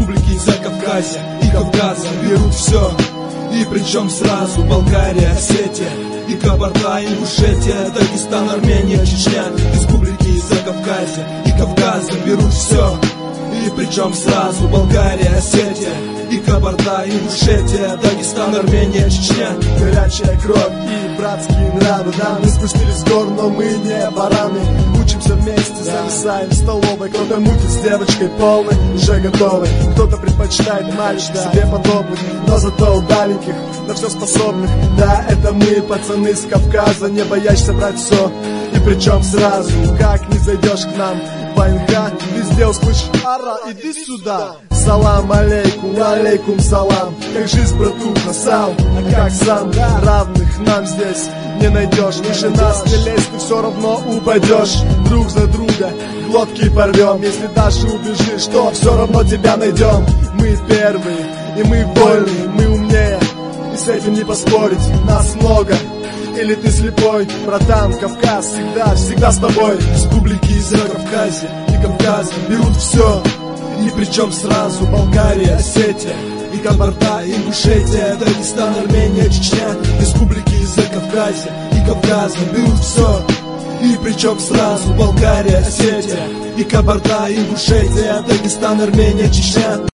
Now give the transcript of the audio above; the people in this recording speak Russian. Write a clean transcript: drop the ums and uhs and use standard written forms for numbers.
Республики Закавказья и Кавказа берут все. И причем сразу Болгария, Осетия и Кабарда-Ингушетия, Дагестан, Армения, Чечня. Республики Закавказья и Кавказа берут все. И причем сразу Болгария, Осетия и Кабарда-Ингушетия, Дагестан, Армения, Чечня. Горячая кровь и братские нравы. Да, мы спустились с гор, но мы не бараны. Учимся вместе, зависаем в столовой. Кто-то мутит с девочкой полной, уже готовый. Кто-то предпочитает мальчика себе подобных, но зато удаленьких, на все способных. Да, это мы, пацаны с Кавказа, не боящься брать все. И причем сразу, как не зайдешь к нам в АНГ, везде услышишь: ара, иди сюда. Салам алейкум, алейкум салам. Как жизнь, братуха, сам, а как сам? Равных нам здесь не найдешь. Ниже нас не лезь, ты все равно упадешь. Друг за друга глотки порвем. Если даже убежишь, то все равно тебя найдем. Мы первые, и мы вольные, мы умнее, и с этим не поспорить. Нас много, или ты слепой? Братан, Кавказ всегда с тобой. Республики Закавказья и Кавказа берут все. И причем сразу Болгария, Осетия и Кабарда-Ингушетия, Дагестан, Армения, Чечня. Республики Закавказья и Кавказа берут все. И причем сразу Болгария, Осетия и Кабарда-Ингушетия, Дагестан, Армения, Чечня.